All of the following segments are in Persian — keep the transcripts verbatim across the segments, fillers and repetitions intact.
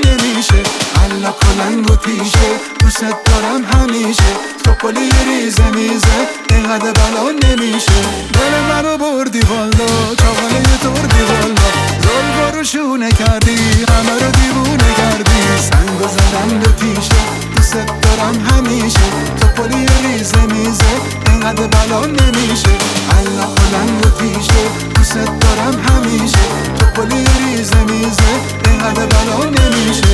نمیشه. الله کلنگ و تیشه دوست دارم همیشه. تو کلی ریزه میزه اینقدر بلا نمیشه. دل منو بردی والا چاقاله تردی والا. زلفا رو شونه کردی همه رو دیوونه کردی. سنگو زدم به تیشه دوست دارم همیشه. تو کلی ریزه میزه اینقدر بلا نمیشه. الله کلنگ و تیشه دوست دارم همیشه. تو کلی ریزه میزه اینقدر بلا نمیشه.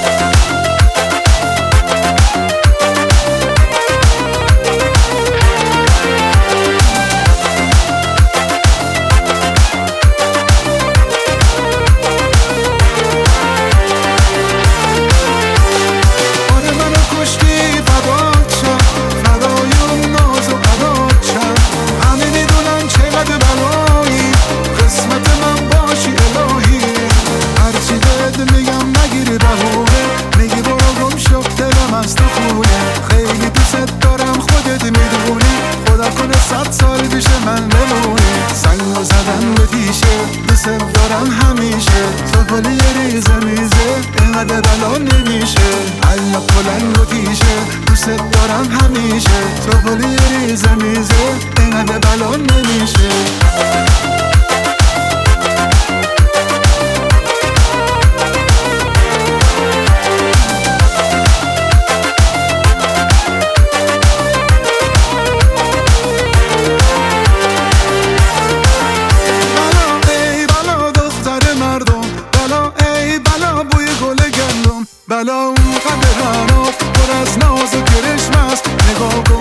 خیلی دوست دارم خودت میدونی. خدا کنه صد سال پیش من بمونی. سنگو زدم به تیشه دوست دارم همیشه. تو کلی ریزه میزه اینقدر بلا نمیشه. الله کلنگ و تیشه دوست دارم همیشه. تو کلی ریزه میزه اینقدر بلا نمیشه. بلا اون قدرانو پر از ناز و کرشم است. نگاه کن